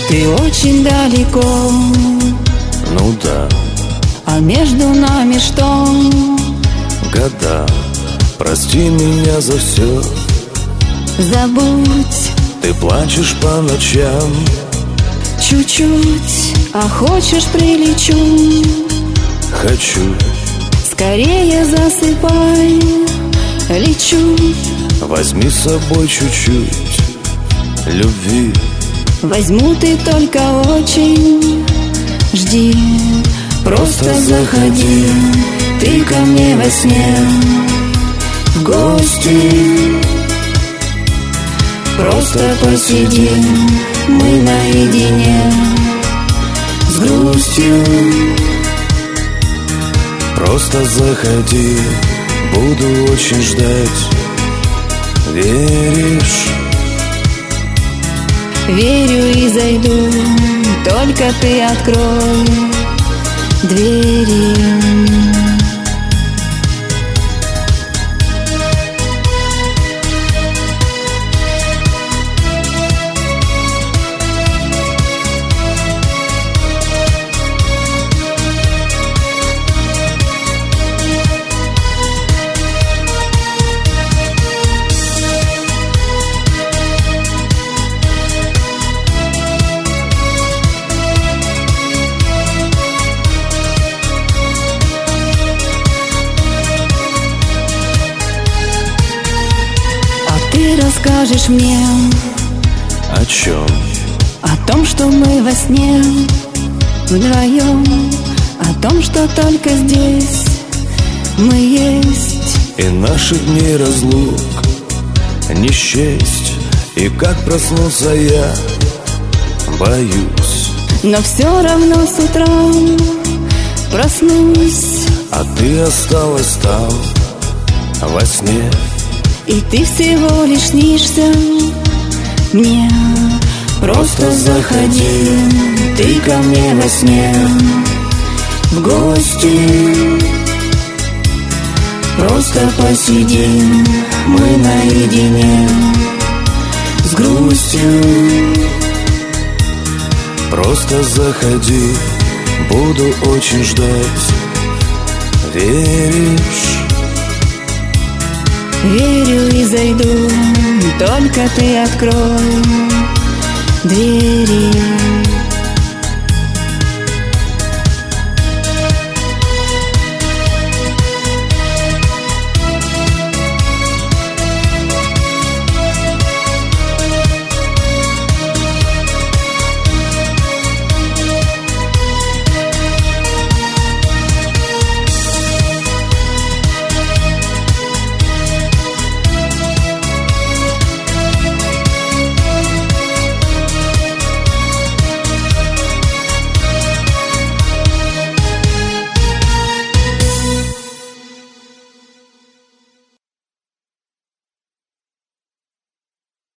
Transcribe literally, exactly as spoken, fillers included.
Ты очень далеко, Ну да, а между нами что? года. Прости меня за все. Забудь Ты плачешь по ночам. чуть-чуть, а хочешь прилечу. Хочу, Скорее засыпай, лечу. возьми с собой чуть-чуть любви. Возьму, ты только очень жди. Просто заходи, ты ко мне во сне в гости. Просто посидим мы наедине с грустью. Просто заходи, буду очень ждать. Веришь? Верю и зайду, только ты открой двери. Ты расскажешь мне О чем? о том, что мы во сне вдвоем, о том, что только здесь мы есть. И наших дней разлук не счесть. И как проснуться я боюсь. Но все равно с утра проснусь, А ты осталась там во сне. и ты всего лишь снишься мне. Просто заходи, ты ко мне во сне в гости. Просто посидим мы наедине с грустью. Просто заходи, буду очень ждать. Веришь? Верю и зайду, только ты открой двери.